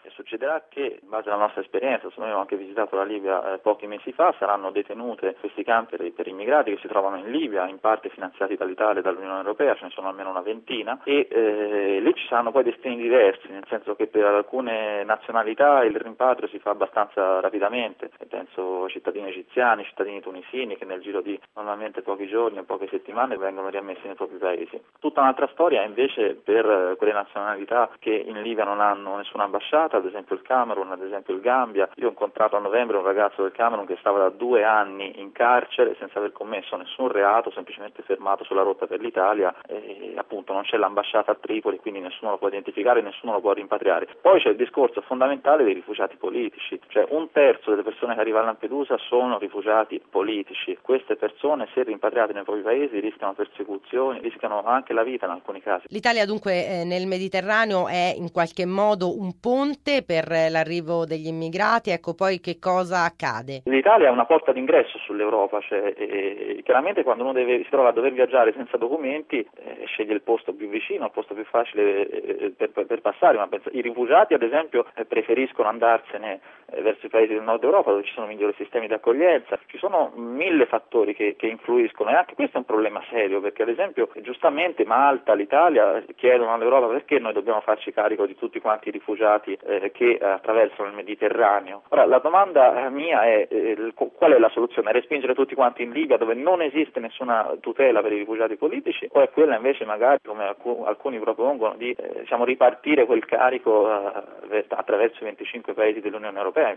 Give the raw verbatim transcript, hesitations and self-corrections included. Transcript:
Succederà che, in base alla nostra esperienza, noi abbiamo anche visitato la Libia eh, pochi mesi fa, saranno detenute questi campi per, per immigrati che si trovano in Libia, in parte finanziati dall'Italia e dall'Unione Europea, ce ne sono almeno una ventina, e eh, lì ci saranno poi destini diversi, nel senso che per alcune nazionalità il rimpatrio si fa abbastanza rapidamente, penso cittadini egiziani, cittadini tunisini che nel giro di normalmente pochi giorni o poche settimane vengono riammessi nei propri paesi. Tutta un'altra storia è invece per quelle nazionalità che in Libia non hanno nessuna ambasciata, ad esempio il Camerun, ad esempio il Gambia. Io ho incontrato a novembre un ragazzo del Camerun che stava da due anni in carcere senza aver commesso nessun reato, semplicemente fermato sulla rotta per l'Italia, e appunto non c'è l'ambasciata a Tripoli, quindi nessuno lo può identificare, nessuno lo può rimpatriare. Poi c'è il discorso fondamentale dei rifugiati politici, cioè un terzo delle persone che arrivano a Lampedusa sono rifugiati politici. Queste persone, se rimpatriate nei propri paesi, rischiano persecuzioni, rischiano anche la vita in alcuni casi. L'Italia dunque eh, nel Mediterraneo è in qualche modo un ponte per l'arrivo degli immigrati, ecco poi che cosa accade? L'Italia è una porta d'ingresso sull'Europa, cioè, eh, chiaramente quando uno deve, si trova a dover viaggiare senza documenti eh, sceglie il posto più vicino, il posto più facile eh, per, per, per passare, ma penso, i rifugiati ad esempio eh, preferiscono andarsene eh, verso i paesi del nord Europa dove ci sono migliori sistemi di accoglienza, ci sono mille fattori che, che influiscono e anche questo è un problema serio perché ad esempio giustamente Malta, l'Italia chiedono all'Europa perché noi dobbiamo farci carico di tutti quanti i rifugiati eh, che eh, attraversano il Mediterraneo. Ora la domanda mia è eh, qual è la soluzione? Respingere tutti quanti in Libia dove non esiste nessuna tutela per i rifugiati politici o è quella invece magari come alc- alcuni propongono di eh, diciamo, ripartire quel carico eh, attraverso i venticinque paesi dell'Unione Europea?